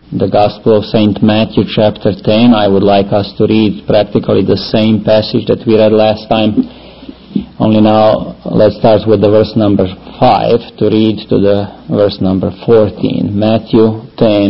the Gospel of St. Matthew chapter 10. I would like us to read practically the same passage that we read last time. Only now let's start with the verse number 5 to read to the verse number 14. Matthew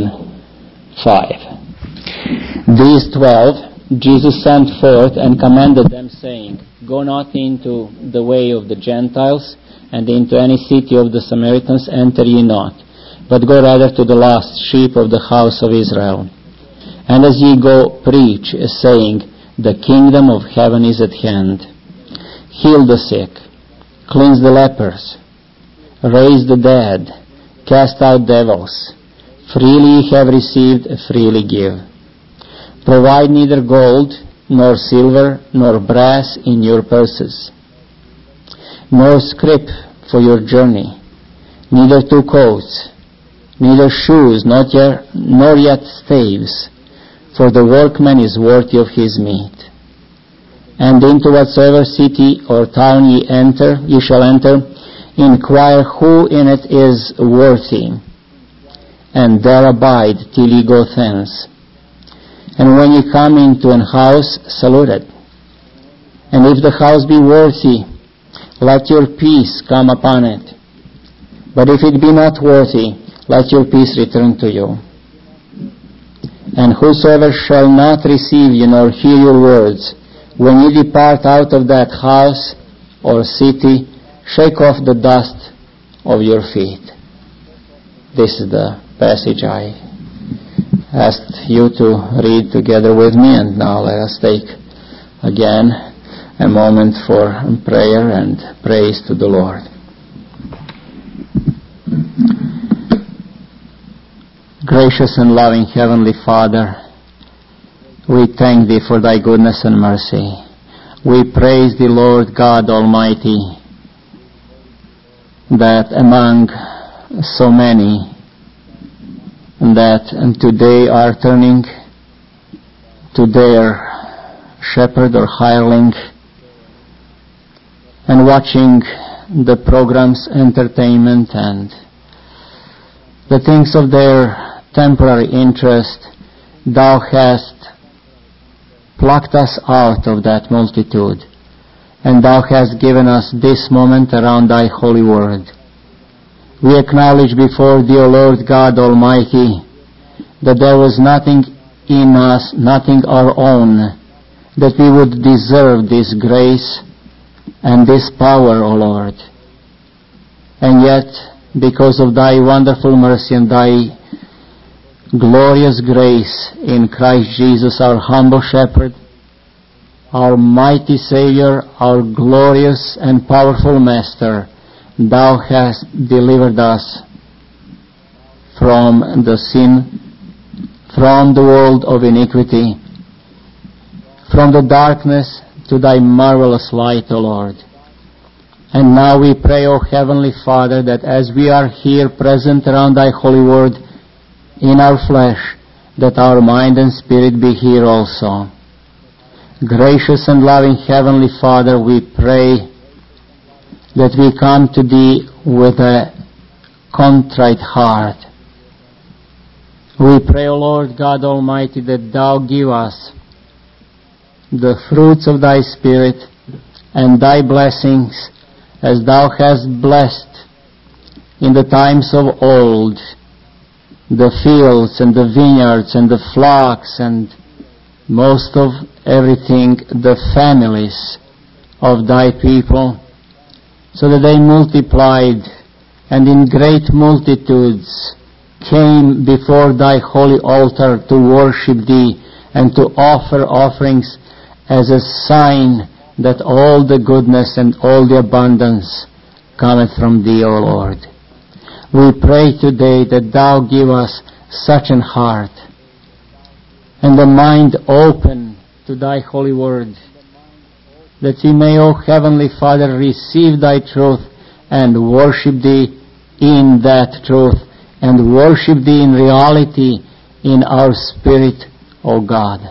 10:5. These 12 Jesus sent forth and commanded them, saying, Go not into the way of the Gentiles, and into any city of the Samaritans enter ye not, but go rather to the lost sheep of the house of Israel. And as ye go, preach, saying, The kingdom of heaven is at hand. Heal the sick, cleanse the lepers, raise the dead, cast out devils. Freely ye have received, freely give. Provide neither gold, nor silver, nor brass in your purses, nor scrip for your journey, neither 2 coats, neither shoes, nor yet staves, for the workman is worthy of his meat. And into whatsoever city or town ye shall enter, inquire who in it is worthy, and there abide till ye go thence. And when ye come into an house, salute it. And if the house be worthy, let your peace come upon it. But if it be not worthy, let your peace return to you. And whosoever shall not receive you nor hear your words, when ye depart out of that house or city, shake off the dust of your feet. This is the passage I asked you to read together with me, and now let us take again a moment for prayer and praise to the Lord. Gracious and loving Heavenly Father, we thank Thee for Thy goodness and mercy. We praise Thee, Lord God Almighty, that among so many that today are turning to their shepherd or hireling and watching the programs, entertainment, and the things of their temporary interest, Thou hast plucked us out of that multitude, and Thou hast given us this moment around Thy holy word. We acknowledge before Thee, O Lord God Almighty, that there was nothing in us, nothing our own, that we would deserve this grace and this power, O Lord. And yet, because of Thy wonderful mercy and Thy glorious grace in Christ Jesus, our humble shepherd, our mighty Savior, our glorious and powerful Master, Thou hast delivered us from the sin, from the world of iniquity, from the darkness to Thy marvelous light, O Lord. And now we pray, O Heavenly Father, that as we are here present around Thy holy word in our flesh, that our mind and spirit be here also. Gracious and loving Heavenly Father, we pray that we come to Thee with a contrite heart. We pray, O Lord God Almighty, that Thou give us the fruits of Thy Spirit and Thy blessings as Thou hast blessed in the times of old the fields and the vineyards and the flocks and most of everything, the families of Thy people, so that they multiplied and in great multitudes came before Thy holy altar to worship Thee and to offer offerings as a sign that all the goodness and all the abundance cometh from Thee, O Lord. We pray today that Thou give us such an heart and the mind open to Thy holy word, that we may, O Heavenly Father, receive Thy truth and worship Thee in that truth, and worship Thee in reality in our spirit, O God.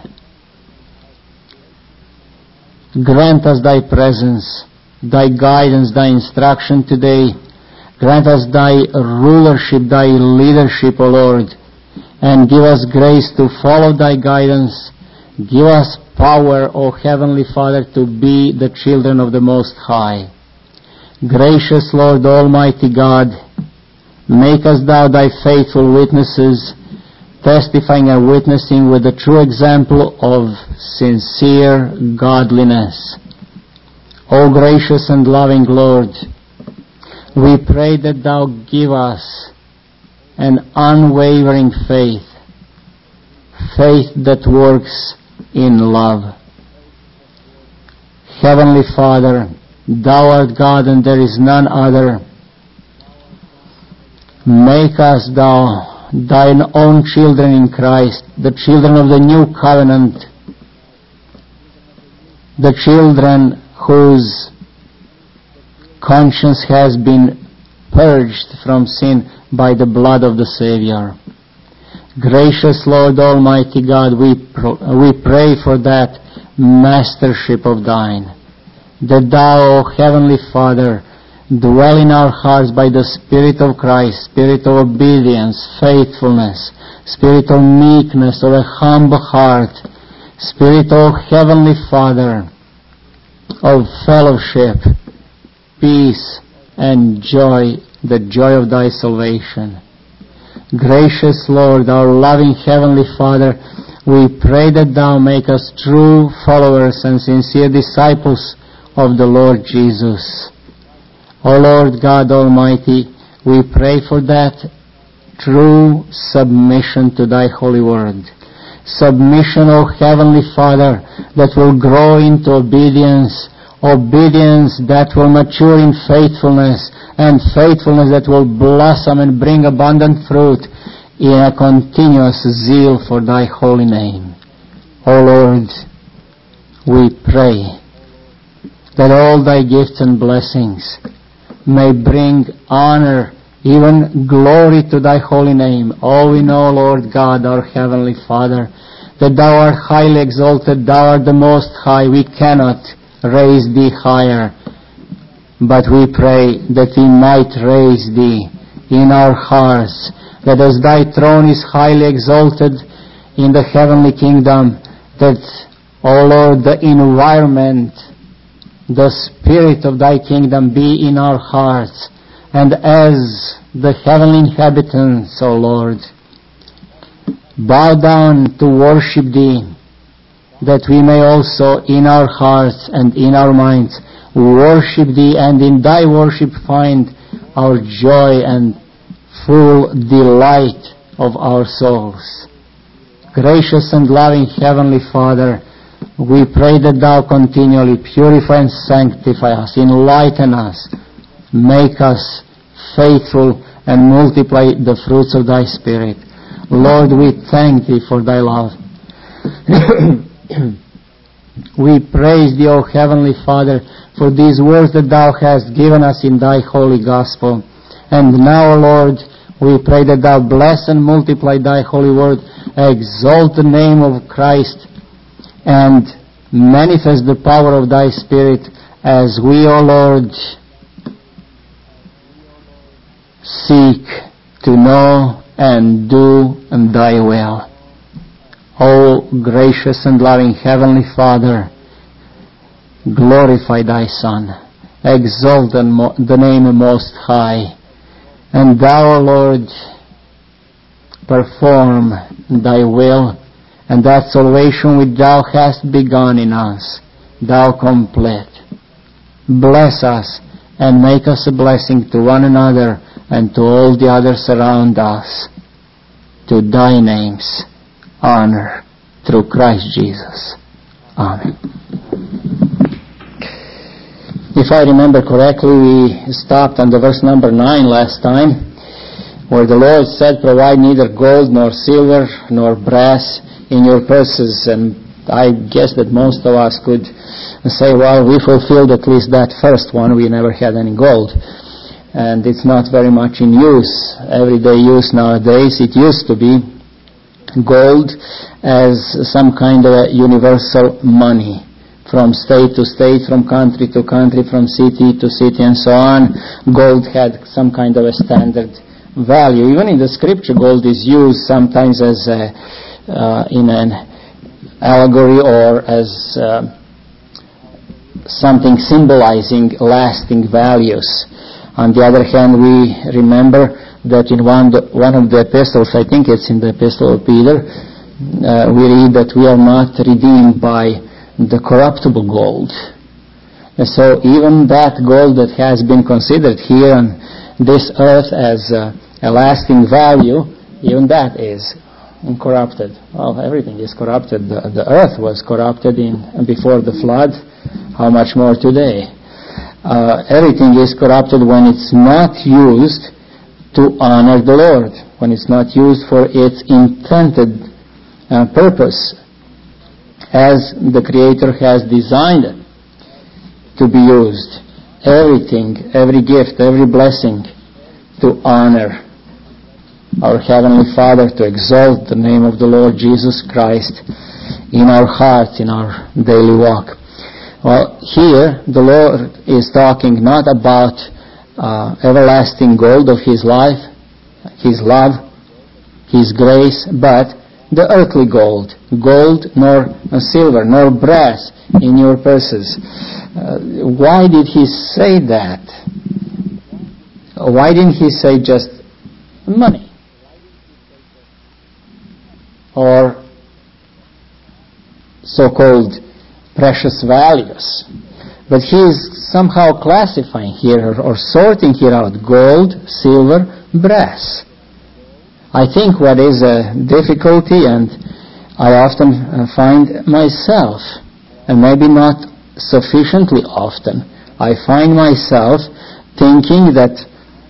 Grant us Thy presence, Thy guidance, Thy instruction today. Grant us Thy rulership, Thy leadership, O Lord, and give us grace to follow thy guidance. Give us power, O Heavenly Father, to be the children of the Most High. Gracious Lord, Almighty God, make us thou thy faithful witnesses, testifying and witnessing with the true example of sincere godliness. O gracious and loving Lord, we pray that thou give us an unwavering faith, faith that works in love. Heavenly Father, thou art God and there is none other. Make us thou thine own children in Christ, the children of the new covenant, the children whose conscience has been purged from sin by the blood of the Savior. Gracious Lord, Almighty God, we pray for that mastership of thine, that thou, O Heavenly Father, dwell in our hearts by the Spirit of Christ, Spirit of obedience, faithfulness, Spirit of meekness, of a humble heart, Spirit, O Heavenly Father, of fellowship, peace, and joy, the joy of thy salvation. Gracious Lord, our loving Heavenly Father, we pray that thou make us true followers and sincere disciples of the Lord Jesus. O Lord God Almighty, we pray for that true submission to thy holy word. Submission, O Heavenly Father, that will grow into obedience, obedience that will mature in faithfulness, and faithfulness that will blossom and bring abundant fruit in a continuous zeal for thy holy name. O Lord, we pray that all thy gifts and blessings may bring honor, even glory to thy holy name. Oh, we know, Lord God, our Heavenly Father, that thou art highly exalted, thou art the Most High. We cannot raise thee higher, but we pray that we might raise thee in our hearts, that as thy throne is highly exalted in the heavenly kingdom, that, O Lord, the environment, the spirit of thy kingdom be in our hearts, and as the heavenly inhabitants, O Lord, bow down to worship thee, that we may also in our hearts and in our minds worship thee, and in thy worship find our joy and full delight of our souls. Gracious and loving Heavenly Father, we pray that thou continually purify and sanctify us, enlighten us, make us faithful, and multiply the fruits of thy Spirit. Lord, we thank thee for thy love. We praise thee, O Heavenly Father, for these words that thou hast given us in thy holy gospel. And now, Lord, we pray that thou bless and multiply thy holy word, exalt the name of Christ, and manifest the power of thy Spirit as we, O Lord, seek to know and do thy will. O gracious and loving Heavenly Father, glorify thy Son, exalt the name Most High, and thou, O Lord, perform thy will, and that salvation which thou hast begun in us, thou complete. Bless us and make us a blessing to one another and to all the others around us. To thy name's honor through Christ Jesus. Amen. If I remember correctly, we stopped on the verse number 9 last time, where the Lord said, "Provide neither gold nor silver nor brass in your purses." And I guess that most of us could say, well, we fulfilled at least that first one. We never had any gold. And it's not very much in use, everyday use nowadays. It used to be gold as some kind of a universal money, from state to state, from country to country, from city to city, and so on. Gold had some kind of a standard value. Even in the scripture, gold is used sometimes as in an allegory or as something symbolizing lasting values. On the other hand, we remember that in one of the epistles, I think it's in the epistle of Peter, we read that we are not redeemed by the corruptible gold. And so even that gold that has been considered here on this earth as a lasting value, even that is incorrupted. Well, everything is corrupted. The earth was corrupted before the flood. How much more today? Everything is corrupted when it's not used to honor the Lord, when it's not used for its intended purpose, as the Creator has designed it to be used. Everything, every gift, every blessing to honor our Heavenly Father, to exalt the name of the Lord Jesus Christ in our hearts, in our daily walk. Well, here the Lord is talking not about everlasting gold of His life, His love, His grace, but the earthly gold, nor silver, nor brass in your purses. Why did He say that? Why didn't He say just money? Or so-called precious values? But He is somehow classifying here or sorting here out gold, silver, brass. I think what is a difficulty, and I often find myself, and maybe not sufficiently often, I find myself thinking that,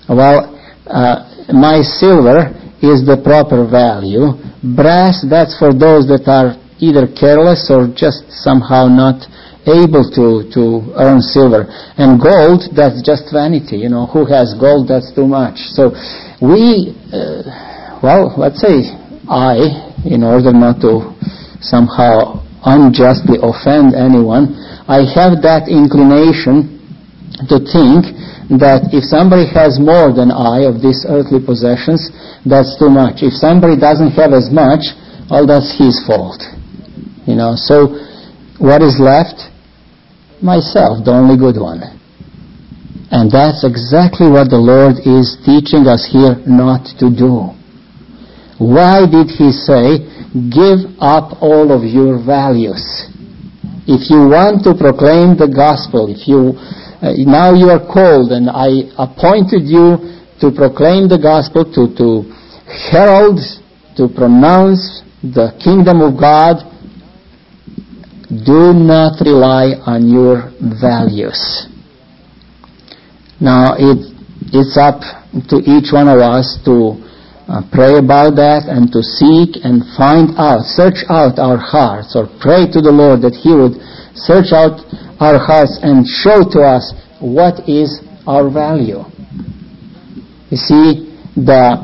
my silver is the proper value. Brass, that's for those that are either careless or just somehow not able to earn silver. And gold, that's just vanity. Who has gold? That's too much. So we... let's say in order not to somehow unjustly offend anyone, I have that inclination to think that if somebody has more than I of these earthly possessions, that's too much. If somebody doesn't have as much, well, that's his fault. So what is left? Myself, the only good one. And that's exactly what the Lord is teaching us here not to do. Why did He say, give up all of your values? If you want to proclaim the gospel, now you are called, and I appointed you to proclaim the gospel, to herald, to pronounce the kingdom of God, do not rely on your values. Now it's up to each one of us to pray about that and to seek and find out, search out our hearts, or pray to the Lord that He would search out our hearts and show to us what is our value. You see, the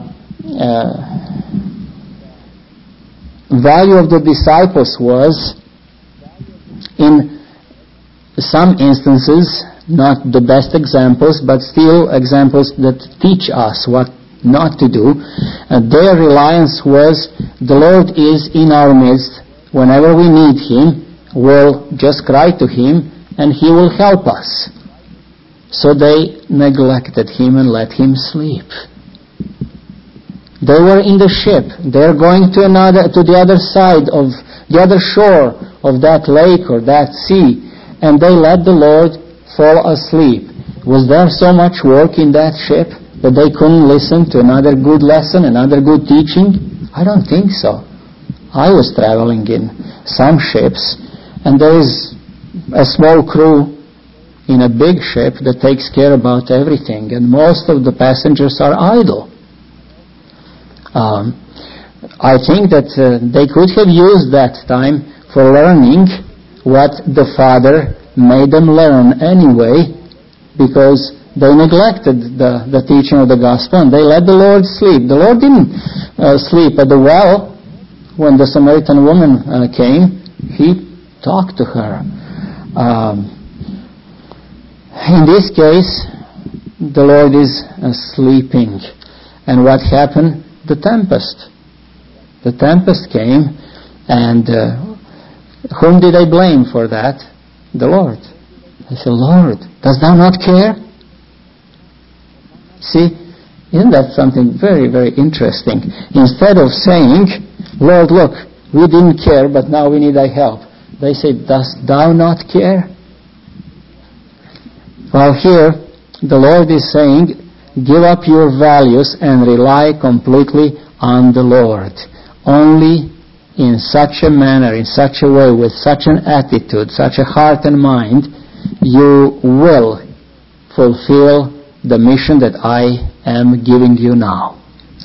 value of the disciples was, in some instances, not the best examples, but still examples that teach us what not to do. Their reliance was, the Lord is in our midst. Whenever we need Him, we'll just cry to Him and He will help us. So they neglected Him and let Him sleep. They were in the ship. They're going to the other side of the other shore of that lake or that sea, and they let the Lord fall asleep. Was there so much work in that ship that they couldn't listen to another good lesson, another good teaching? I don't think so. I was traveling in some ships, and there is a small crew in a big ship that takes care about everything, and most of the passengers are idle. I think that they could have used that time for learning what the Father made them learn anyway, because they neglected the teaching of the gospel and they let the Lord sleep. The Lord didn't sleep at the well. When the Samaritan woman came, He talked to her. In this case, the Lord is sleeping. And what happened? The tempest. The tempest came, and whom did they blame for that? The Lord. They said, Lord, dost thou not care? See, isn't that something very, very interesting? Instead of saying, Lord, look, we didn't care, but now we need thy help, they say, dost thou not care? Well, here, the Lord is saying, give up your values and rely completely on the Lord. Only in such a manner, in such a way, with such an attitude, such a heart and mind, you will fulfill the mission that I am giving you now.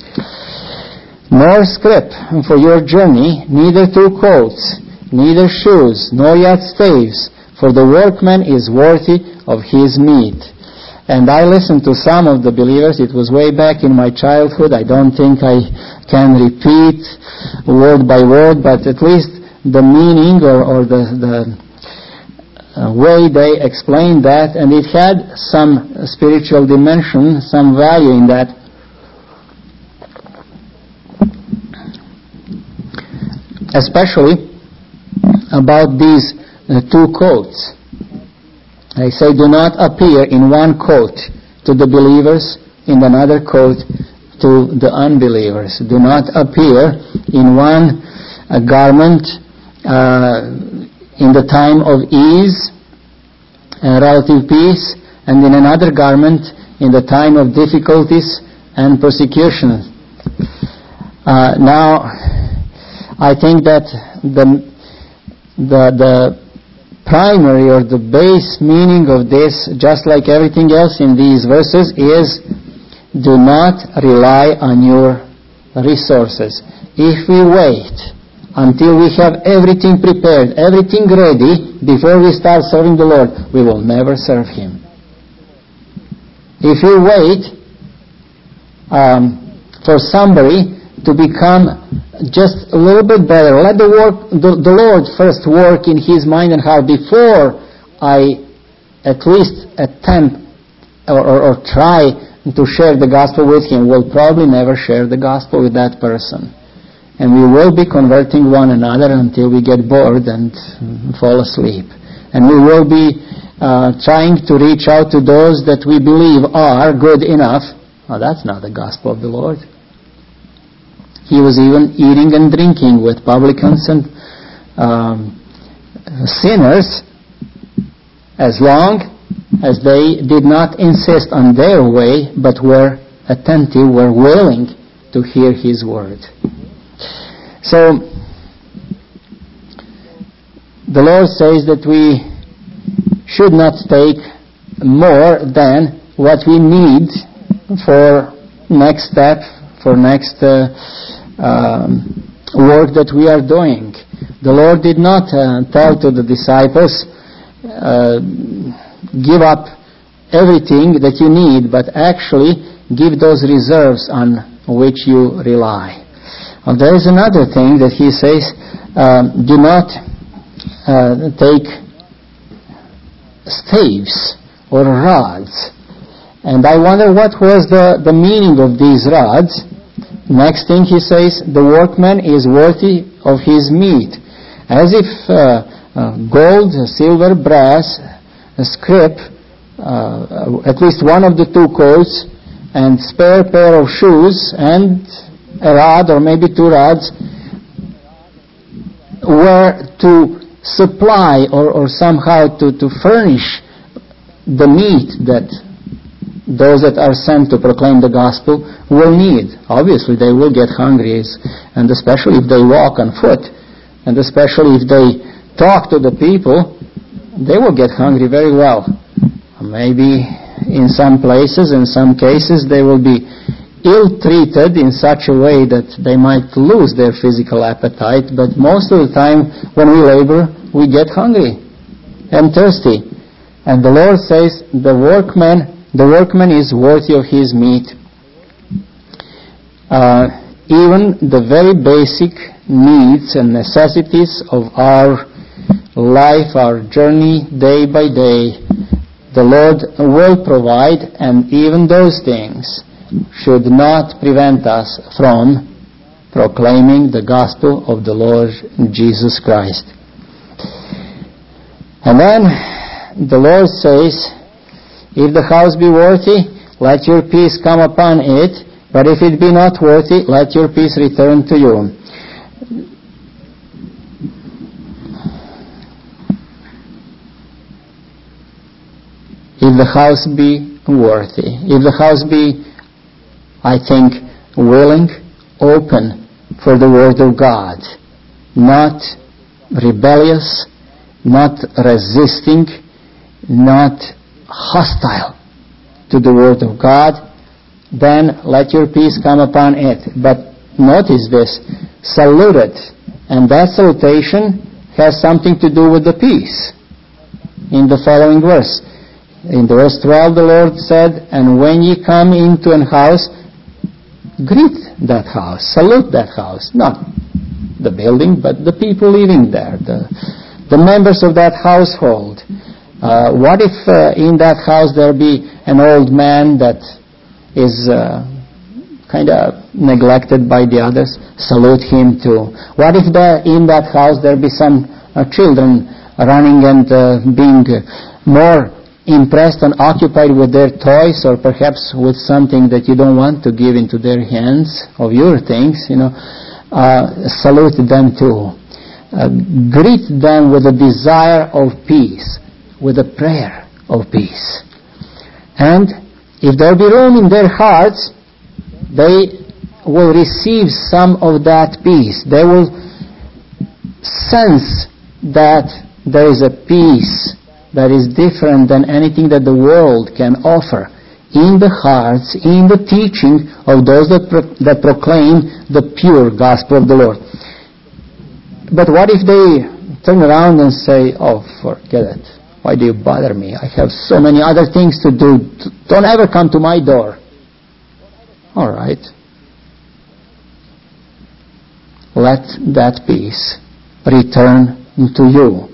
Nor scrip for your journey, neither 2 coats, neither shoes, nor yet staves, for the workman is worthy of his meat. And I listened to some of the believers. It was way back in my childhood. I don't think I can repeat word by word, but at least the meaning or the way they explained that, and it had some spiritual dimension, some value in that. Especially about these 2 coats. I say, do not appear in one coat to the believers, in another coat to the unbelievers. Do not appear in one garment in the time of ease and relative peace, and in another garment in the time of difficulties and persecution. Now, I think that the primary or the base meaning of this, just like everything else in these verses, is do not rely on your resources. If we wait until we have everything prepared, everything ready, before we start serving the Lord, we will never serve Him. If we wait for somebody to become just a little bit better, let the Lord first work in his mind and heart before I at least attempt or try to share the gospel with him, we'll probably never share the gospel with that person. And we will be converting one another until we get bored and fall asleep. And we will be trying to reach out to those that we believe are good enough. Oh, that's not the gospel of the Lord. He was even eating and drinking with publicans and sinners, as long as they did not insist on their way, but were attentive, were willing to hear His word. So, the Lord says that we should not take more than what we need for next step, for next work that we are doing. The Lord did not tell to the disciples, give up everything that you need, but actually give those reserves on which you rely. There is another thing that He says, do not take staves or rods. And I wonder what was the meaning of these rods. Next thing He says, the workman is worthy of his meat. As if gold, silver, brass, scrip, at least one of the 2 coats, and spare pair of shoes, and a rod or maybe 2 rods, were to supply or somehow to furnish the meat that those that are sent to proclaim the gospel will need. Obviously, they will get hungry, and especially if they walk on foot, and especially if they talk to the people, they will get hungry very well. Maybe in some places, in some cases, they will be ill-treated in such a way that they might lose their physical appetite, but most of the time when we labor, we get hungry and thirsty. And the Lord says, the workman is worthy of his meat. Even the very basic needs and necessities of our life, our journey day by day, the Lord will provide, and even those things. should not prevent us from proclaiming the gospel of the Lord Jesus Christ. And then the Lord says, if the house be worthy, let your peace come upon it, but if it be not worthy, let your peace return to you. If the house be worthy, if the house be, I think, willing, open for the Word of God, not rebellious, not resisting, not hostile to the Word of God, then let your peace come upon it. But notice this, saluted, and that salutation has something to do with the peace. In the following verse, in verse 12, the Lord said, and when ye come into an house, greet that house, salute that house, not the building, but the people living there, the members of that household. What if in that house there be an old man that is kind of neglected by the others? Salute him too. What if in that house there be some children running and being more impressed and occupied with their toys, or perhaps with something that you don't want to give into their hands of your things, salute them too. Greet them with a desire of peace, with a prayer of peace. And if there be room in their hearts, they will receive some of that peace. They will sense that there is a peace that is different than anything that the world can offer in the hearts, in the teaching of those that proclaim the pure gospel of the Lord. But what if they turn around and say, oh, forget it. Why do you bother me? I have so many other things to do. Don't ever come to my door. All right. Let that peace return to you.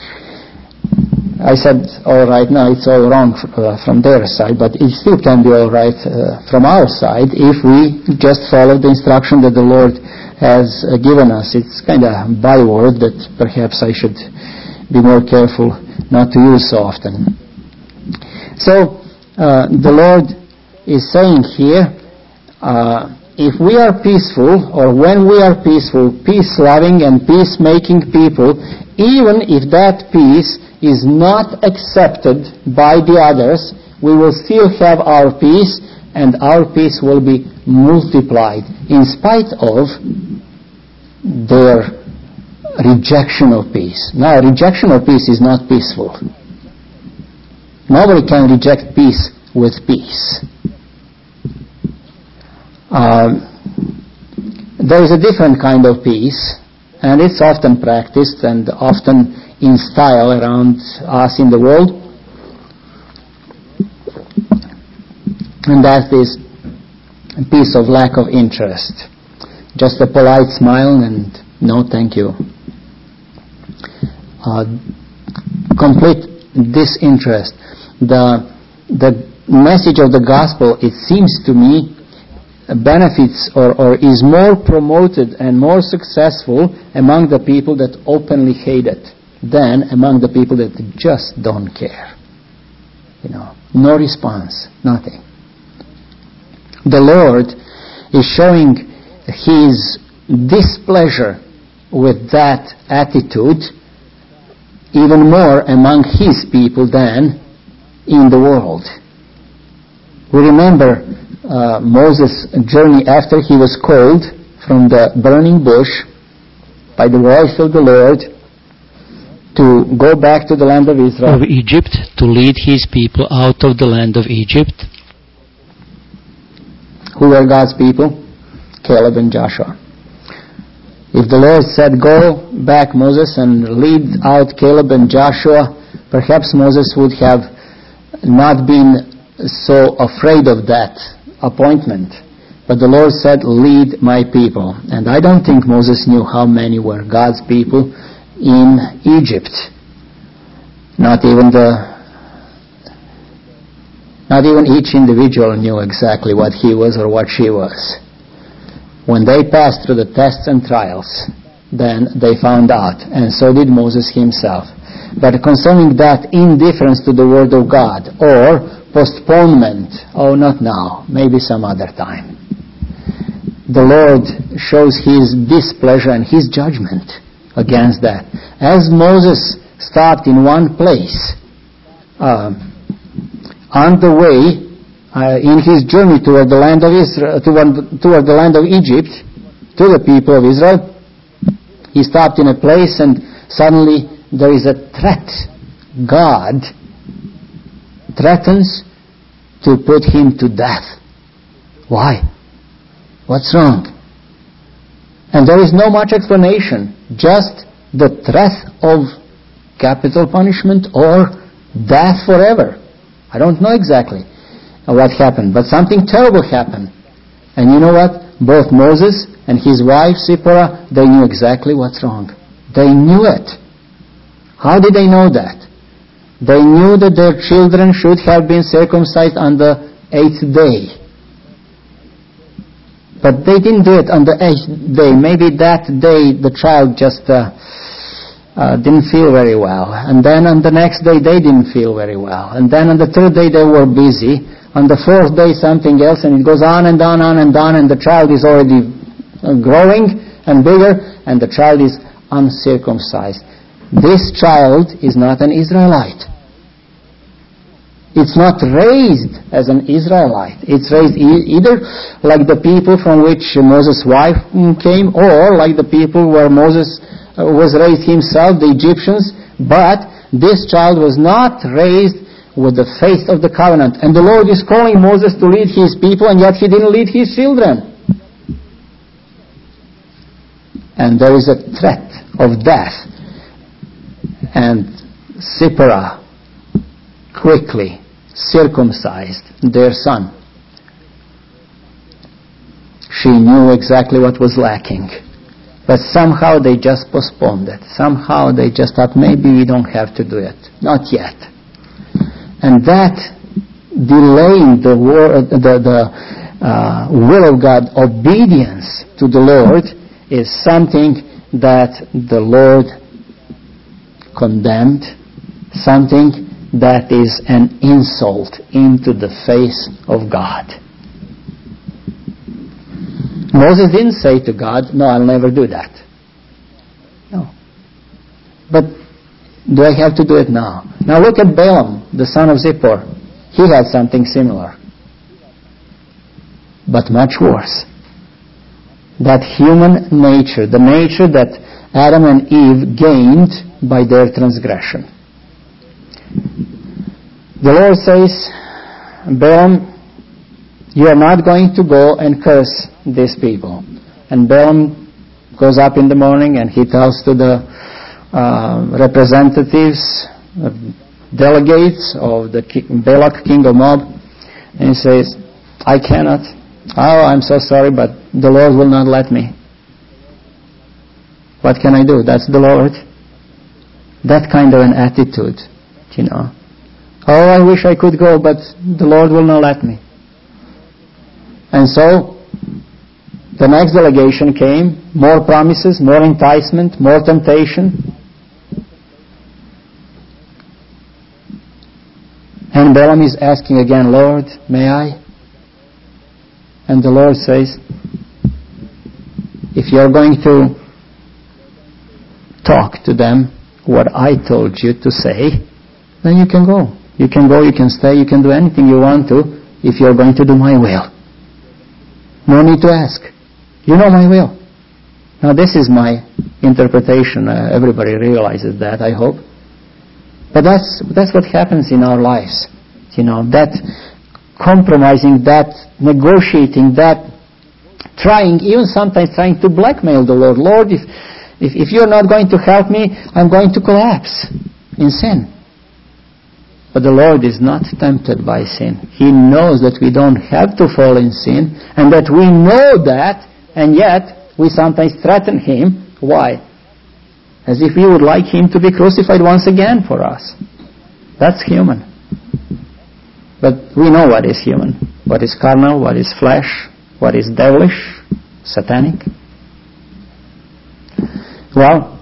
I said, all right, now it's all wrong from their side, but it still can be all right from our side if we just follow the instruction that the Lord has given us. It's kind of a byword that perhaps I should be more careful not to use so often. So, the Lord is saying here, if we are peaceful, or when we are peaceful, peace-loving and peace-making people, even if that peace is not accepted by the others, we will still have our peace, and our peace will be multiplied in spite of their rejection of peace. Now, rejection of peace is not peaceful. Nobody can reject peace with peace. There is a different kind of peace, and it's often practiced and often in style around us in the world. And that is a peace of lack of interest. Just a polite smile and no thank you. Complete disinterest. The message of the gospel, it seems to me, benefits or is more promoted and more successful among the people that openly hate it than among the people that just don't care. No response, nothing. The Lord is showing His displeasure with that attitude even more among His people than in the world. We remember Moses' journey after he was called from the burning bush by the voice of the Lord to go back to the land of Israel, of Egypt, to lead his people out of the land of Egypt. Who were God's people? Caleb and Joshua. If the Lord said, go back, Moses, and lead out Caleb and Joshua, perhaps Moses would have not been so afraid of that appointment. But the Lord said, lead my people. And I don't think Moses knew how many were God's people in Egypt. Not even Not even each individual knew exactly what he was or what she was. When they passed through the tests and trials, then they found out, and so did Moses himself. But concerning that indifference to the Word of God, or postponement, oh, not now, maybe some other time, the Lord shows His displeasure and His judgment against that. As Moses stopped in one place, on the way, in his journey toward the land of Israel, toward the land of Egypt, to the people of Israel, he stopped in a place and suddenly there is a threat. God threatens to put him to death. Why? What's wrong? And there is no much explanation, just the threat of capital punishment or death forever. I don't know exactly what happened, but something terrible happened. And you know what? Both Moses and his wife, Zipporah, they knew exactly what's wrong. They knew it. How did they know that? They knew that their children should have been circumcised on the 8th day. But they didn't do it on the 8th day. Maybe that day the child just didn't feel very well. And then on the next day they didn't feel very well. And then on the 3rd day they were busy. On the 4th day something else, and it goes on and on and on, and the child is already growing and bigger, and the child is uncircumcised. This child is not an Israelite. It's not raised as an Israelite. It's raised either like the people from which Moses' wife came, or like the people where Moses was raised himself, the Egyptians. But this child was not raised with the faith of the covenant. And the Lord is calling Moses to lead his people, and yet he didn't lead his children. And there is a threat of death. And Zipporah quickly circumcised their son. She knew exactly what was lacking. But somehow they just postponed it. Somehow they just thought, maybe we don't have to do it. Not yet. And that delaying the will of God, obedience to the Lord, is something that the Lord condemned, something that is an insult into the face of God. Moses didn't say to God, no, I'll never do that. No. But do I have to do it now? Now look at Balaam, the son of Zippor. He had something similar. But much worse. That human nature, the nature that Adam and Eve gained by their transgression. The Lord says, Balaam, you are not going to go and curse these people. And Balaam goes up in the morning and he tells to the representatives, delegates of the Balak, king of Moab, and he says, I cannot. Oh, I'm so sorry, but the Lord will not let me. What can I do? That's the Lord. That kind of an attitude, you know. Oh, I wish I could go, but the Lord will not let me. And so, the next delegation came, more promises, more enticement, more temptation. And Balaam is asking again, Lord, may I? And the Lord says, if you're going to talk to them what I told you to say, then you can go. You can go, you can stay, you can do anything you want to if you're going to do my will. No need to ask. You know my will. Now this is my interpretation. Everybody realizes that, I hope. But that's what happens in our lives. You know, that compromising, that negotiating, that trying, even sometimes trying to blackmail the Lord. Lord, if you're not going to help me, I'm going to collapse in sin. But the Lord is not tempted by sin. He knows that we don't have to fall in sin, and that we know that, and yet we sometimes threaten Him. Why? As if we would like Him to be crucified once again for us. That's human. But we know what is human, what is carnal, what is flesh, what is devilish, satanic. Well,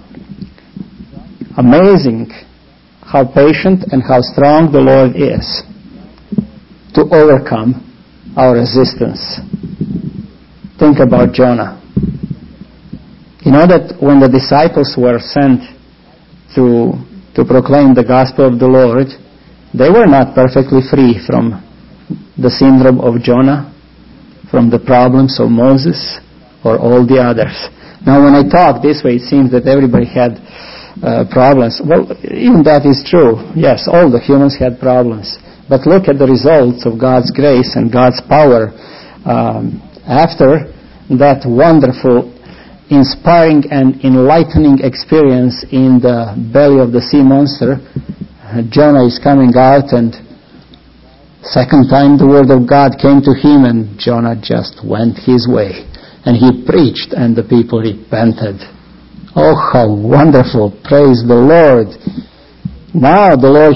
amazing how patient and how strong the Lord is to overcome our resistance. Think about Jonah. You know that when the disciples were sent to proclaim the gospel of the Lord, they were not perfectly free from the syndrome of Jonah, from the problems of Moses, or all the others. Now when I talk this way, it seems that everybody had problems. Well, even that is true. Yes, all the humans had problems. But look at the results of God's grace and God's power after that wonderful, inspiring and enlightening experience in the belly of the sea monster. Jonah is coming out, and second time the word of God came to him, and Jonah just went his way. And he preached, and the people repented. Oh, how wonderful. Praise the Lord. Now the Lord...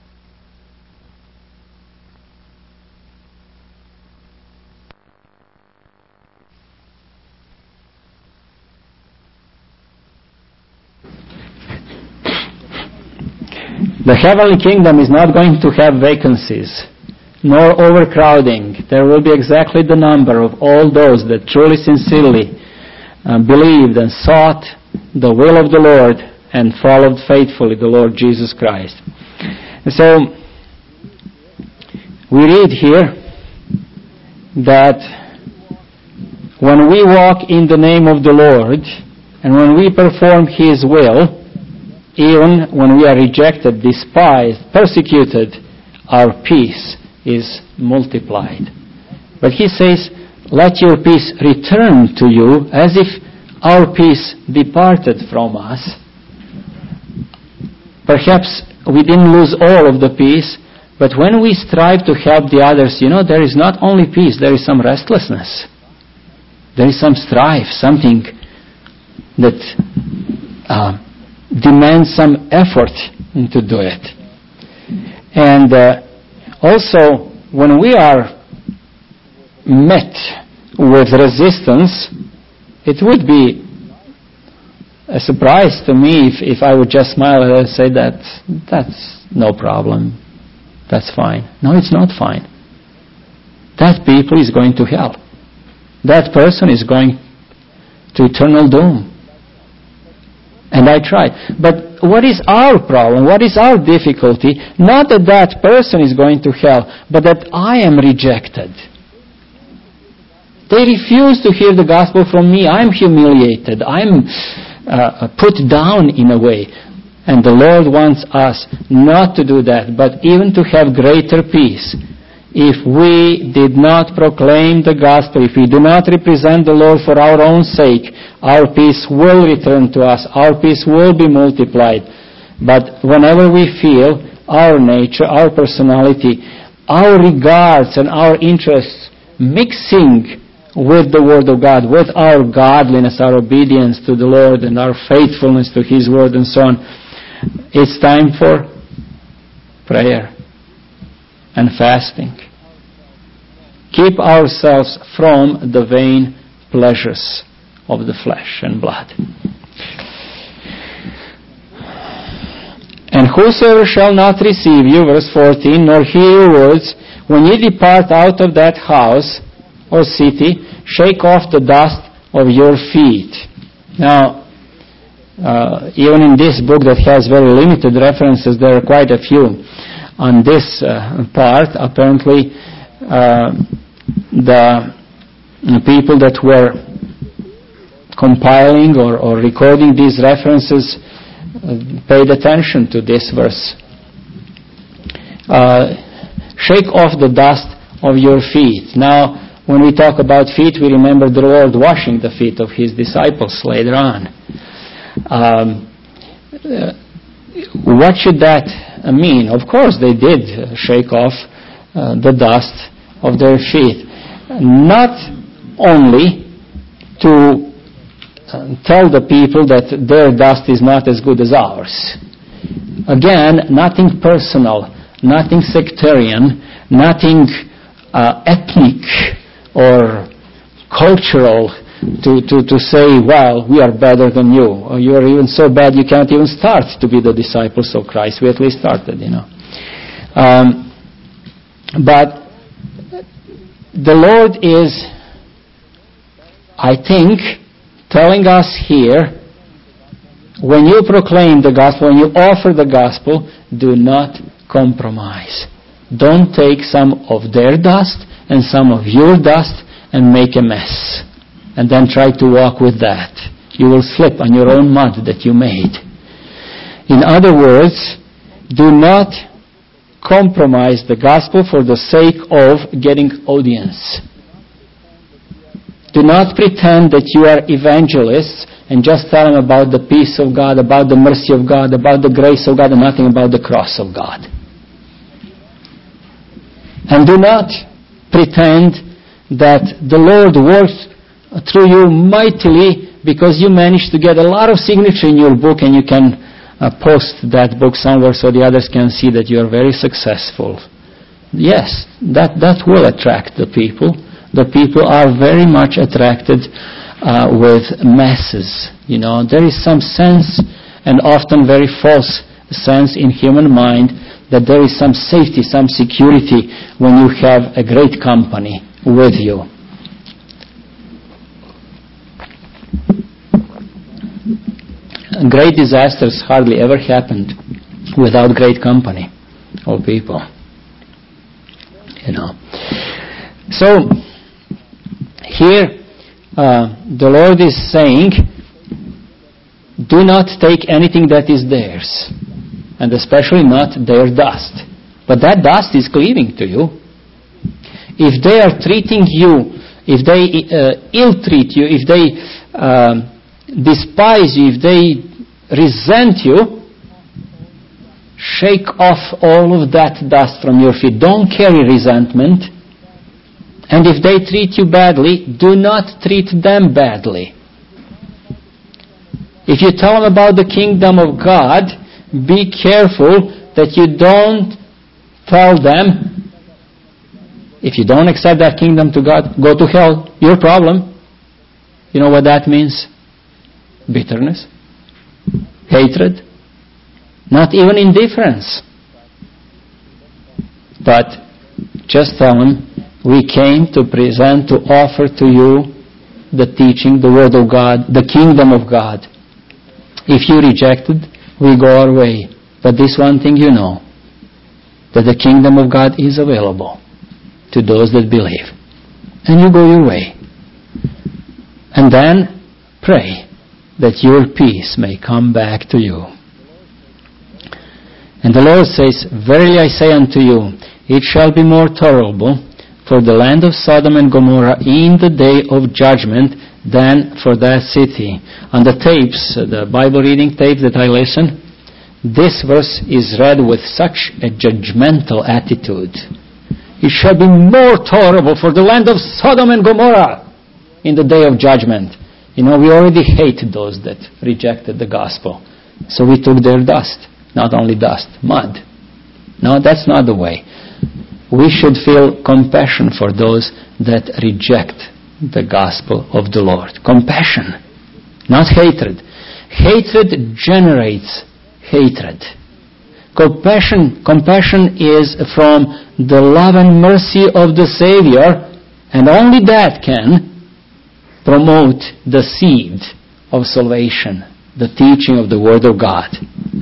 The heavenly kingdom is not going to have vacancies, nor overcrowding. There will be exactly the number of all those that truly, sincerely believed and sought the will of the Lord and followed faithfully the Lord Jesus Christ. And so, we read here that when we walk in the name of the Lord and when we perform His will, even when we are rejected, despised, persecuted, our peace is multiplied. But he says, let your peace return to you, as if our peace departed from us. Perhaps we didn't lose all of the peace, but when we strive to help the others, there is not only peace, there is some restlessness. There is some strife, something that demands some effort to do it. And also, when we are met with resistance, it would be a surprise to me if I would just smile and say that's no problem, that's fine. No, it's not fine. That people is going to hell. That person is going to eternal doom. And I tried. But what is our problem? What is our difficulty? Not that that person is going to hell, but that I am rejected. They refuse to hear the gospel from me. I'm humiliated. I'm put down in a way. And the Lord wants us not to do that, but even to have greater peace. If we did not proclaim the gospel, if we do not represent the Lord for our own sake, our peace will return to us. Our peace will be multiplied. But whenever we feel our nature, our personality, our regards and our interests mixing with the Word of God, with our godliness, our obedience to the Lord and our faithfulness to His Word and so on, it's time for prayer and fasting. Keep ourselves from the vain pleasures of the flesh and blood. And whosoever shall not receive you, verse 14, nor hear your words, when ye depart out of that house or city, shake off the dust of your feet. Now, even in this book that has very limited references, there are quite a few on this part. Apparently, the people that were compiling or recording these references paid attention to this verse. Shake off the dust of your feet. Now, when we talk about feet, we remember the Lord washing the feet of His disciples later on. What should that mean? Of course, they did shake off the dust of their feet. Not only to tell the people that their dust is not as good as ours. Again, nothing personal, nothing sectarian, nothing ethnic or cultural to say, well, we are better than you, or you are even so bad you can't even start to be the disciples of Christ. We at least started, But the Lord is, I think, telling us here, when you proclaim the gospel, when you offer the gospel, do not compromise. Don't take some of their dust and some of your dust and make a mess. And then try to walk with that. You will slip on your own mud that you made. In other words, do not compromise the gospel for the sake of getting audience. Do not pretend that you are evangelists and just tell them about the peace of God, about the mercy of God, about the grace of God, and nothing about the cross of God. And do not pretend that the Lord works through you mightily because you managed to get a lot of signature in your book and you can post that book somewhere so the others can see that you are very successful. Yes, that will attract the people. The people are very much attracted with masses. There is some sense, and often very false sense in human mind, that there is some safety, some security when you have a great company with you. Great disasters hardly ever happened without great company of people. So, here, the Lord is saying, do not take anything that is theirs, and especially not their dust. But that dust is cleaving to you. If they are treating you, if they ill-treat you, if they despise you, if they resent you, shake off all of that dust from your feet. Don't carry resentment. And if they treat you badly, do not treat them badly. If you tell them about the kingdom of God, be careful that you don't tell them, if you don't accept that kingdom to God, go to hell, your problem. You know what that means? Bitterness, hatred, not even indifference. But just tell them, we came to present, to offer to you the teaching, the word of God, the kingdom of God. If you rejected, we go our way. But this one thing you know, that the kingdom of God is available to those that believe. And you go your way. And then pray that your peace may come back to you. And the Lord says, verily I say unto you, it shall be more tolerable for the land of Sodom and Gomorrah in the day of judgment than for that city. On the tapes, the Bible reading tape that I listen, this verse is read with such a judgmental attitude. It shall be more tolerable for the land of Sodom and Gomorrah in the day of judgment. We already hate those that rejected the gospel. So we took their dust. Not only dust, mud. No, that's not the way. We should feel compassion for those that reject the gospel of the Lord. Compassion, not hatred. Hatred generates hatred. Compassion is from the love and mercy of the Savior, and only that can promote the seed of salvation, the teaching of the Word of God.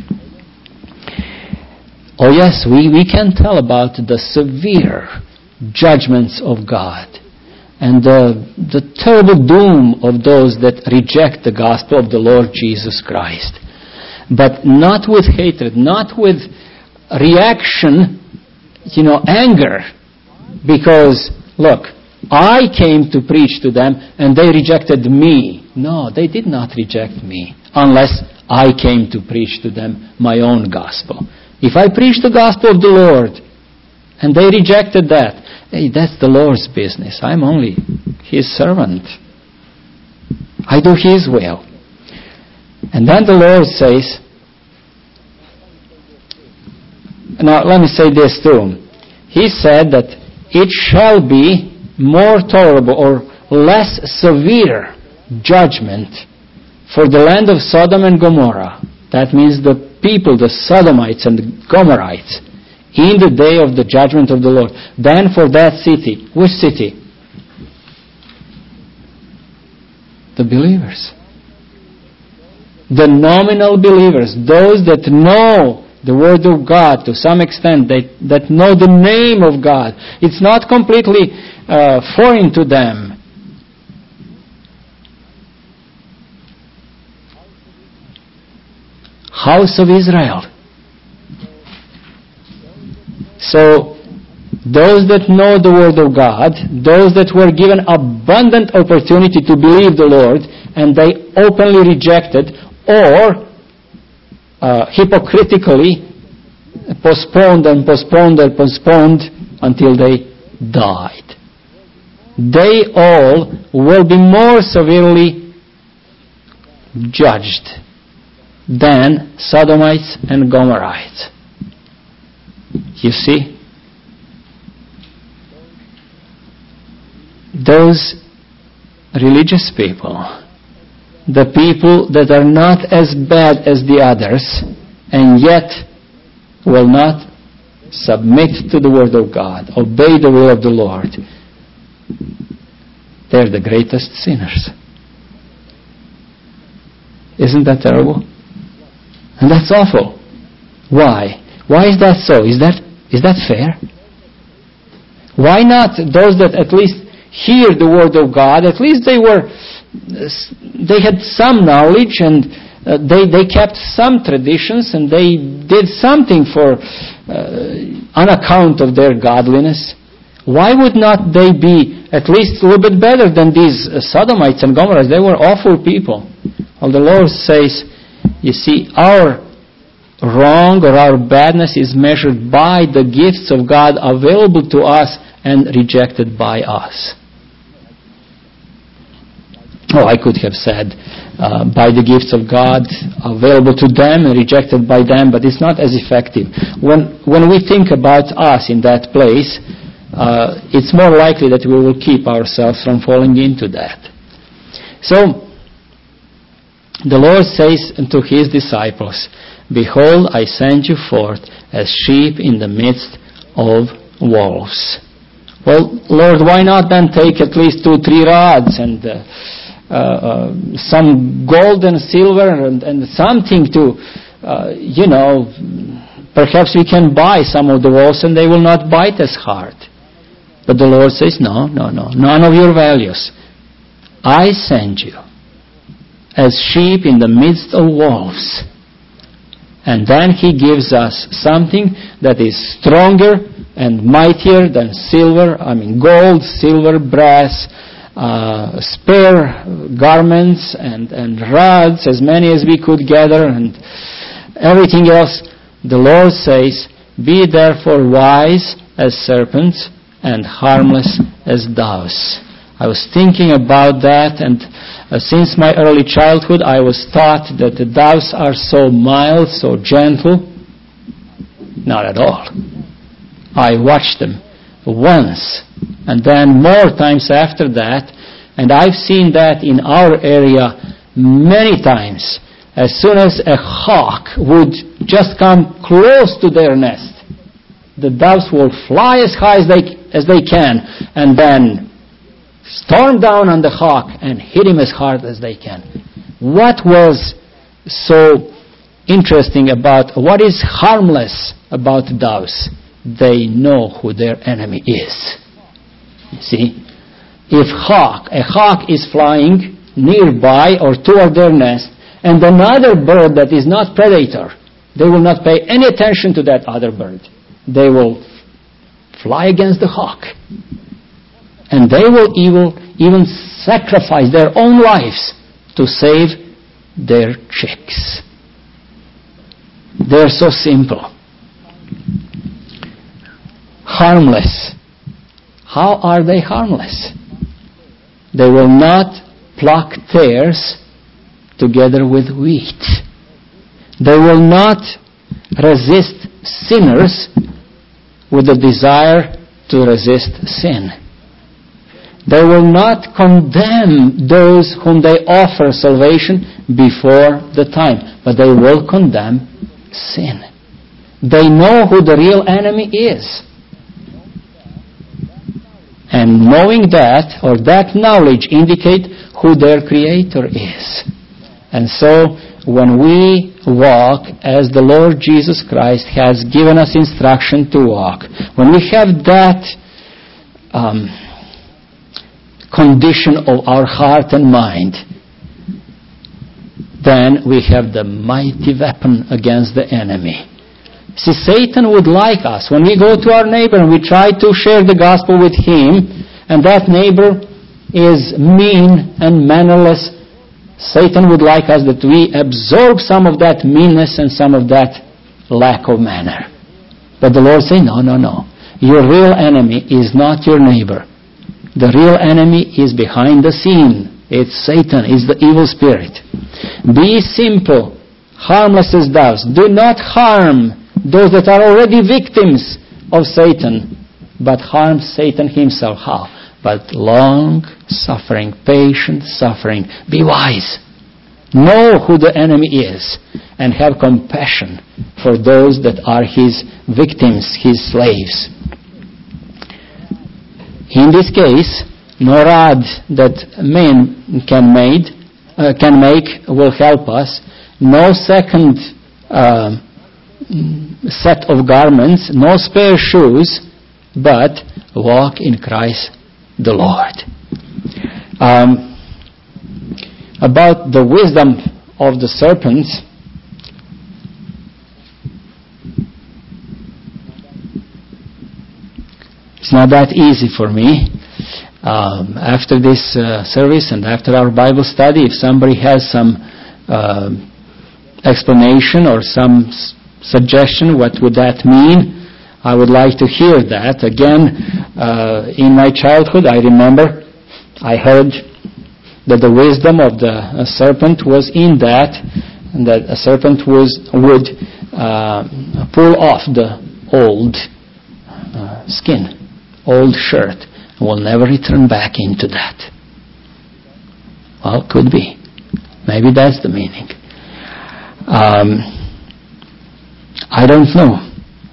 Oh yes, we can tell about the severe judgments of God and the terrible doom of those that reject the gospel of the Lord Jesus Christ. But not with hatred, not with reaction, anger. Because, look, I came to preach to them and they rejected me. No, they did not reject me unless I came to preach to them my own gospel. If I preach the gospel of the Lord and they rejected that, hey, that's the Lord's business. I'm only His servant. I do His will. And then the Lord says, now let me say this too. he said that it shall be more tolerable or less severe judgment for the land of Sodom and Gomorrah. That means the people, the Sodomites and the Gomorrites, in the day of the judgment of the Lord, than for that city. Which city? The believers. The nominal believers, those that know the Word of God to some extent, that know the name of God. It's not completely foreign to them. House of Israel. So, those that know the Word of God, those that were given abundant opportunity to believe the Lord, and they openly rejected, or hypocritically postponed until they died. They all will be more severely judged than Sodomites and Gomorrites. You see? Those religious people, the people that are not as bad as the others, and yet will not submit to the Word of God, obey the will of the Lord, they're the greatest sinners. Isn't that terrible? And that's awful. Why? Why is that so? Is that fair? Why not those that at least hear the Word of God, at least they had some knowledge, and they kept some traditions, and they did something on account of their godliness. Why would not they be at least a little bit better than these Sodomites and Gomorrahs? They were awful people. Well, the Lord says, you see, our wrong or our badness is measured by the gifts of God available to us and rejected by us. Oh, I could have said by the gifts of God available to them and rejected by them, but it's not as effective. When we think about us in that place, it's more likely that we will keep ourselves from falling into that. So, the Lord says unto His disciples, behold, I send you forth as sheep in the midst of wolves. Well, Lord, why not then take at least 2-3 rods and some gold and silver and something to, perhaps we can buy some of the wolves and they will not bite as hard. But the Lord says, no, none of your values. I send you as sheep in the midst of wolves. And then He gives us something that is stronger and mightier than gold, silver, brass, spare garments and rods, as many as we could gather, and everything else. The Lord says, be therefore wise as serpents and harmless as doves. I was thinking about that, and since my early childhood I was taught that the doves are so mild, so gentle. Not at all. I watched them once, and then more times after that, and I've seen that in our area many times. As soon as a hawk would just come close to their nest, the doves will fly as high as they can, and then storm down on the hawk and hit him as hard as they can. What was so interesting what is harmless about doves? They know who their enemy is. You see? If a hawk is flying nearby or toward their nest, and another bird that is not predator, they will not pay any attention to that other bird. They will fly against the hawk. And they will even sacrifice their own lives to save their chicks. They're so simple. Harmless. How are they harmless? They will not pluck tares together with wheat. They will not resist sinners with the desire to resist sin. They will not condemn those whom they offer salvation before the time, but they will condemn sin. They know who the real enemy is. And knowing that, or that knowledge, indicate who their Creator is. And so, when we walk as the Lord Jesus Christ has given us instruction to walk, when we have that condition of our heart and mind, then we have the mighty weapon against the enemy. See, Satan would like us. When we go to our neighbor and we try to share the gospel with him, and that neighbor is mean and mannerless, Satan would like us that we absorb some of that meanness and some of that lack of manner. But the Lord says, no. Your real enemy is not your neighbor. The real enemy is behind the scene. It's Satan, it's the evil spirit. Be simple, harmless as doves. Do not harm those that are already victims of Satan, but harm Satan himself. How? But long suffering, patient suffering. Be wise. Know who the enemy is and have compassion for those that are his victims, his slaves. In this case, no rod that men can make will help us. No second set of garments, no spare shoes, but walk in Christ the Lord. About the wisdom of the serpents, it's not that easy for me. After this service and after our Bible study, if somebody has some explanation or some suggestion, what would that mean? I would like to hear that. Again, in my childhood, I remember I heard that the wisdom of the serpent was in that a serpent would pull off the old skin, old shirt, and will never return back into that. Well, could be. Maybe that's the meaning. I don't know.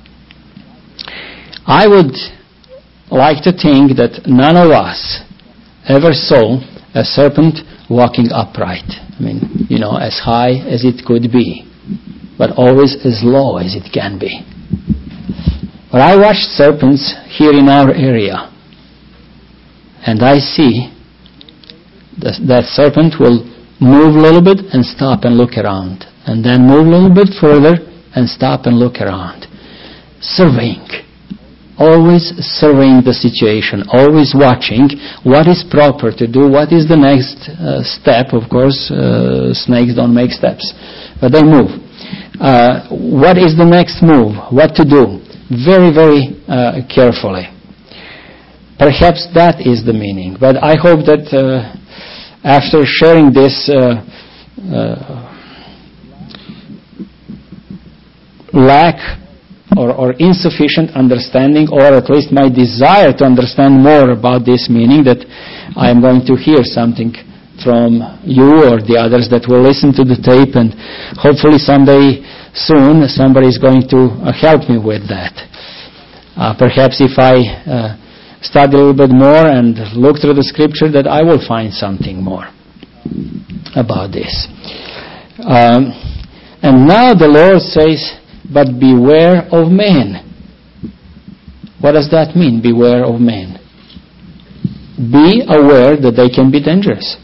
I would like to think that none of us ever saw a serpent walking upright. I mean, as high as it could be, but always as low as it can be. But I watched serpents here in our area, and I see that serpent will move a little bit and stop and look around, and then move a little bit further and stop and look around. Surveying. Always surveying the situation, always watching what is proper to do, what is the next step. Of course, snakes don't make steps, but they move. What is the next move? What to do? Very, very carefully. Perhaps that is the meaning, but I hope that after sharing this lack or insufficient understanding, or at least my desire to understand more about this meaning, that I am going to hear something from you or the others that will listen to the tape, and hopefully someday soon somebody is going to help me with that. Perhaps if I study a little bit more and look through the scripture, that I will find something more about this. And now the Lord says, but beware of men. What does that mean, beware of men? Be aware that they can be dangerous.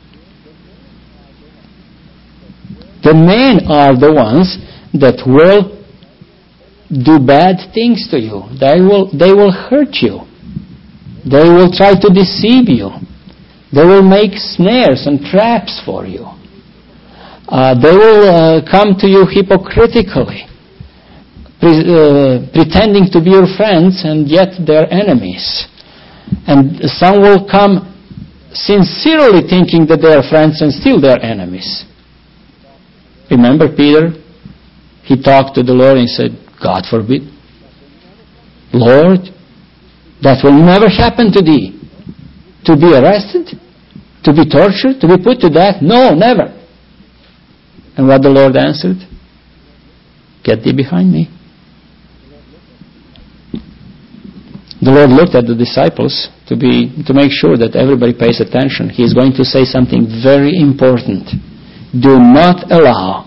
The men are the ones that will do bad things to you. They will hurt you. They will try to deceive you. They will make snares and traps for you. They will come to you hypocritically, pretending to be your friends and yet they're enemies. And some will come sincerely thinking that they are friends and still they're enemies. Remember Peter? He talked to the Lord and said, God forbid. Lord, that will never happen to thee. To be arrested? To be tortured? To be put to death? No, never. And what the Lord answered? Get thee behind me. The Lord looked at the disciples to make sure that everybody pays attention. He is going to say something very important. Do not allow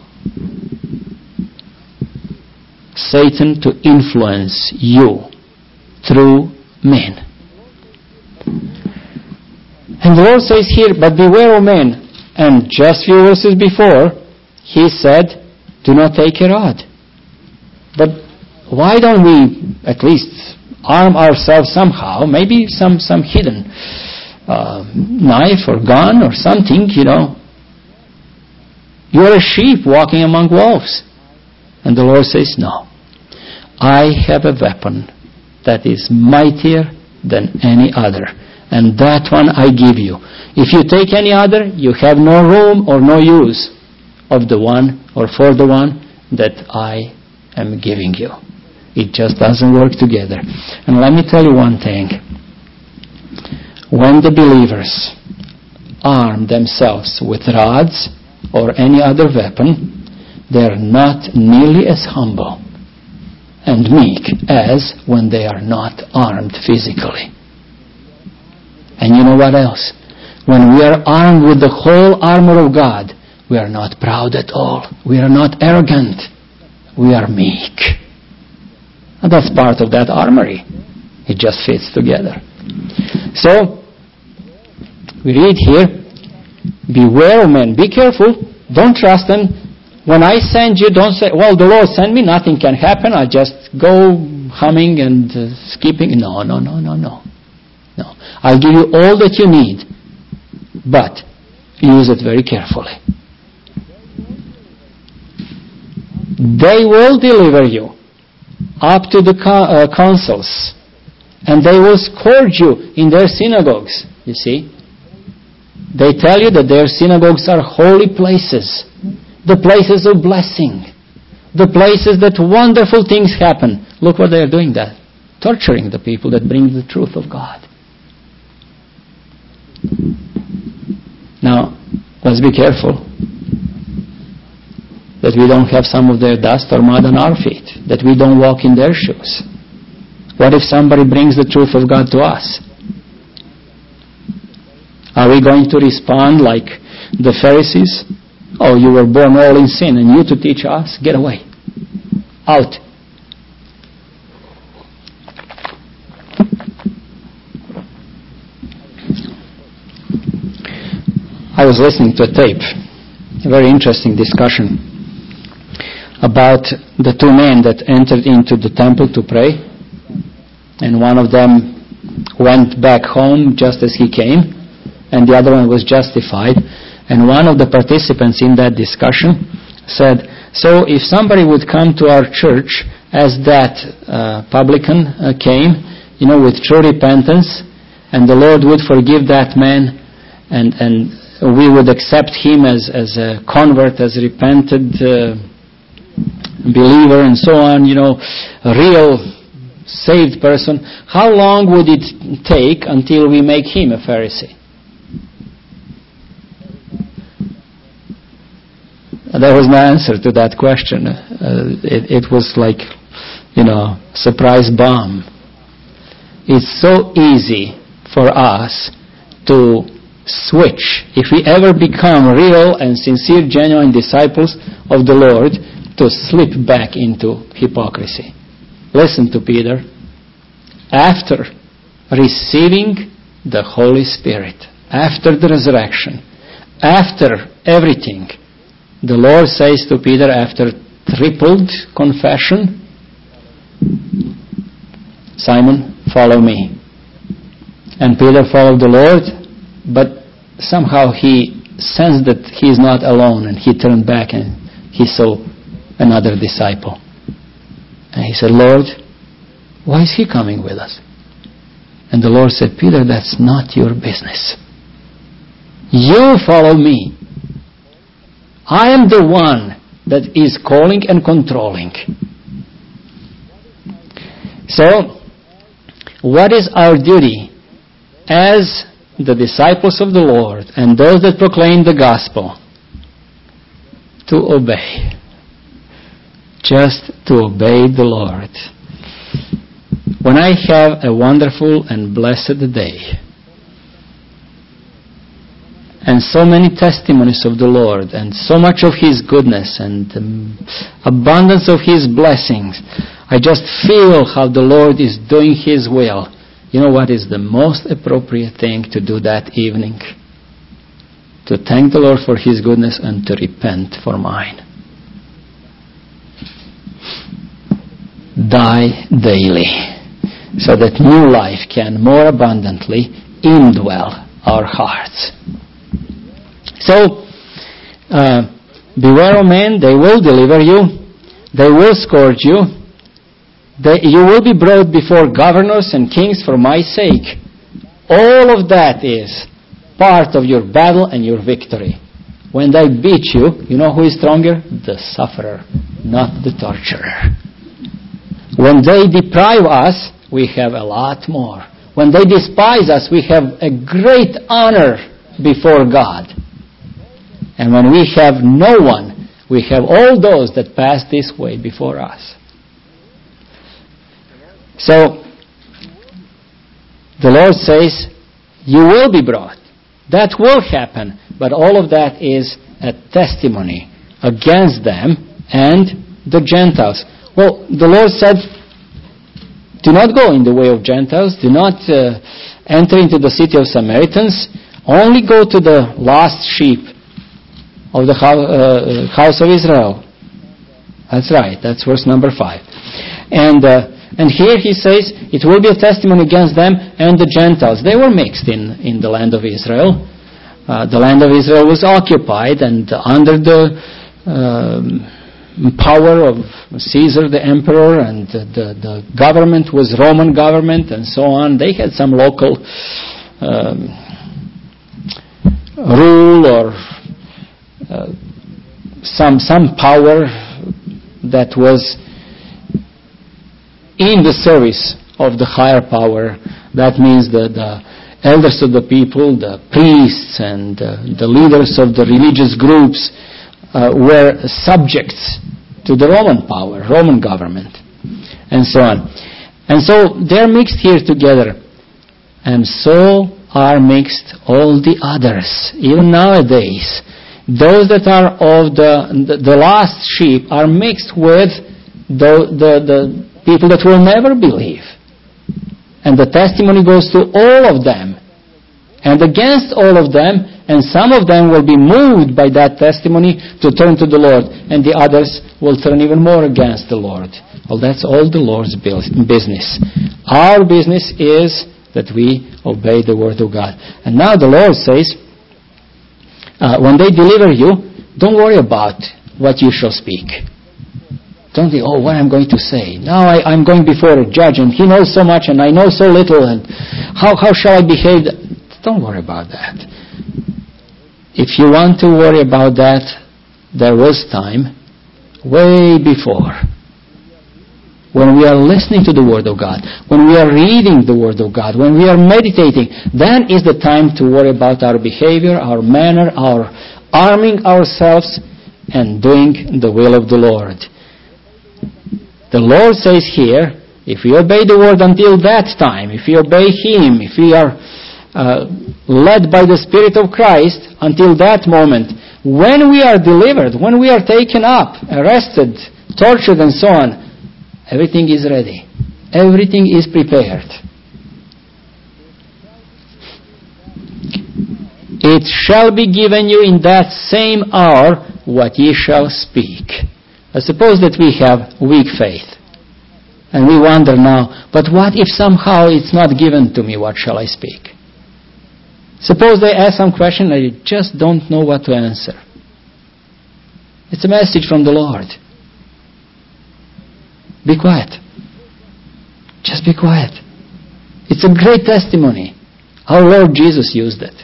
Satan to influence you through men. And the Lord says here, but beware of men. And just few verses before, He said, do not take a rod. But why don't we at least arm ourselves somehow, maybe some hidden knife or gun or something, You are a sheep walking among wolves. And the Lord says, no. I have a weapon that is mightier than any other. And that one I give you. If you take any other, you have no room or no use of the one or for the one that I am giving you. It just doesn't work together. And let me tell you one thing. When the believers arm themselves with rods or any other weapon, they are not nearly as humble and meek as when they are not armed physically. And you know what else? When we are armed with the whole armor of God, we are not proud at all. We are not arrogant. We are meek. And that's part of that armory. It just fits together. So, we read here, beware of men. Be careful. Don't trust them. When I send you, don't say, well, the Lord sent me, nothing can happen. I just go humming and skipping. No. I'll give you all that you need, but use it very carefully. They will deliver you up to the councils, and they will scourge you in their synagogues. You see? They tell you that their synagogues are holy places, the places of blessing, the places that wonderful things happen. Look what they are doing there. Torturing the people that bring the truth of God. Now, let's be careful that we don't have some of their dust or mud on our feet, that we don't walk in their shoes. What if somebody brings the truth of God to us? Are we going to respond like the Pharisees? Oh, you were born all in sin, and you to teach us? Get away. Out. I was listening to a tape, a very interesting discussion about the two men that entered into the temple to pray, and one of them went back home just as he came, and the other one was justified. And one of the participants in that discussion said, so if somebody would come to our church as that publican came, with true repentance, and the Lord would forgive that man, and we would accept him as a convert, as a repented believer, and so on, a real saved person, how long would it take until we make him a Pharisee? There was no answer to that question. It was like, surprise bomb. It's so easy for us to switch, if we ever become real and sincere, genuine disciples of the Lord, to slip back into hypocrisy. Listen to Peter. After receiving the Holy Spirit, after the resurrection, after everything, the Lord says to Peter, after tripled confession, Simon, follow me. And Peter followed the Lord, but somehow he sensed that he is not alone, and he turned back and he saw another disciple. And he said, Lord, why is he coming with us? And the Lord said, Peter, that's not your business. You follow me. I am the one that is calling and controlling. So, what is our duty as the disciples of the Lord and those that proclaim the gospel? To obey. Just to obey the Lord. When I have a wonderful and blessed day, and so many testimonies of the Lord, and so much of His goodness, and abundance of His blessings, I just feel how the Lord is doing His will. You know what is the most appropriate thing to do that evening? To thank the Lord for His goodness and to repent for mine. Die daily, so that new life can more abundantly indwell our hearts. So, beware of men, they will deliver you, they will scourge you, you will be brought before governors and kings for my sake. All of that is part of your battle and your victory. When they beat you, you know who is stronger? The sufferer, not the torturer. When they deprive us, we have a lot more. When they despise us, we have a great honor before God. And when we have no one, we have all those that pass this way before us. So, the Lord says, you will be brought. That will happen. But all of that is a testimony against them and the Gentiles. Well, the Lord said, do not go in the way of Gentiles. Do not enter into the city of Samaritans. Only go to the lost sheep of the house of Israel. That's right. That's verse number 5. And here he says, it will be a testimony against them and the Gentiles. They were mixed in the land of Israel. The land of Israel was occupied and under the power of Caesar the emperor, and the government was Roman government and so on. They had some local rule or some power that was in the service of the higher power. That means the elders of the people, the priests and the leaders of the religious groups were subjects to the Roman power, Roman government, and so on. And so they're mixed here together. And so are mixed all the others. Even nowadays, those that are of the lost sheep are mixed with the people that will never believe. And the testimony goes to all of them and against all of them, and some of them will be moved by that testimony to turn to the Lord, and the others will turn even more against the Lord. Well, that's all the Lord's business. Our business is that we obey the Word of God. And now the Lord says, when they deliver you, don't worry about what you shall speak. Don't think, what I'm going to say. Now I'm going before a judge, and he knows so much, and I know so little, and how shall I behave? Don't worry about that. If you want to worry about that, there was time way before. When we are listening to the Word of God, when we are reading the Word of God, when we are meditating, then is the time to worry about our behavior, our manner, our arming ourselves, and doing the will of the Lord. The Lord says here, if we obey the Word until that time, if we obey Him, if we are led by the Spirit of Christ until that moment, when we are delivered, when we are taken up, arrested, tortured and so on, everything is ready. Everything is prepared. It shall be given you in that same hour what ye shall speak. Suppose that we have weak faith. And we wonder now, but what if somehow it's not given to me? What shall I speak? Suppose they ask some question and you just don't know what to answer. It's a message from the Lord. Be quiet. Just be quiet. It's a great testimony. Our Lord Jesus used it.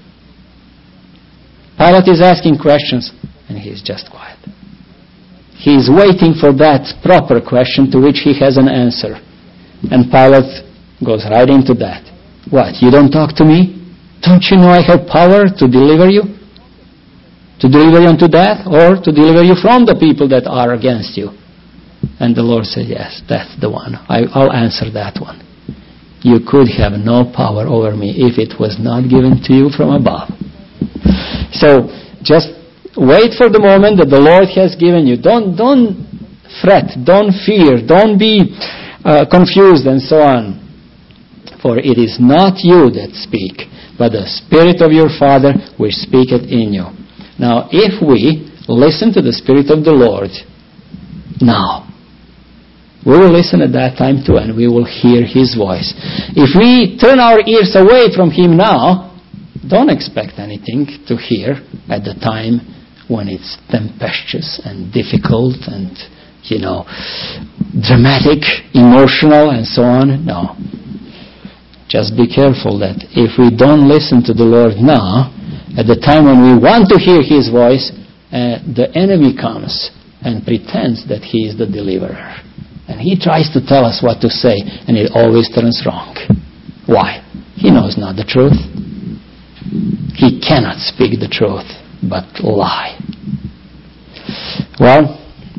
Pilate is asking questions and he is just quiet. He is waiting for that proper question to which he has an answer. And Pilate Goes right into that. What, you don't talk to me? Don't you know I have power to deliver you? To deliver you unto death, or to deliver you from the people that are against you? And the Lord said, yes, that's the one. I'll answer that one. You could have no power over me if it was not given to you from above. So, just wait for the moment that the Lord has given you. Don't fret, don't fear, don't be confused and so on. For it is not you that speak, but the Spirit of your Father which speaketh in you. Now, if we listen to the Spirit of the Lord now, we will listen at that time too, and we will hear His voice. If we turn our ears away from Him now, don't expect anything to hear at the time when it's tempestuous and difficult and, dramatic, emotional, and so on. No. Just be careful that if we don't listen to the Lord now, at the time when we want to hear His voice, the enemy comes and pretends that he is the deliverer. And he tries to tell us what to say, and it always turns wrong. Why? He knows not the truth. He cannot speak the truth, but lie. Well,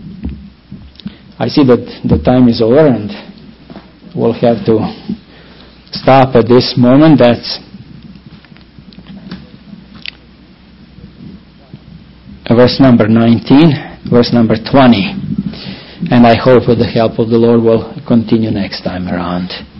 I see that the time is over, and we'll have to stop at this moment. That's verse number 19, verse number 20. And I hope with the help of the Lord we'll continue next time around.